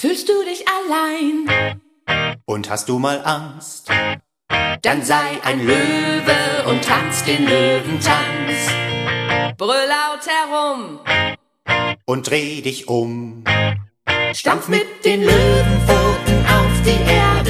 Fühlst du dich allein? Und hast du mal Angst? Dann sei ein Löwe und tanz den Löwentanz. Brüll laut herum Und dreh dich um. Stampf mit den Löwenpfoten auf die Erde.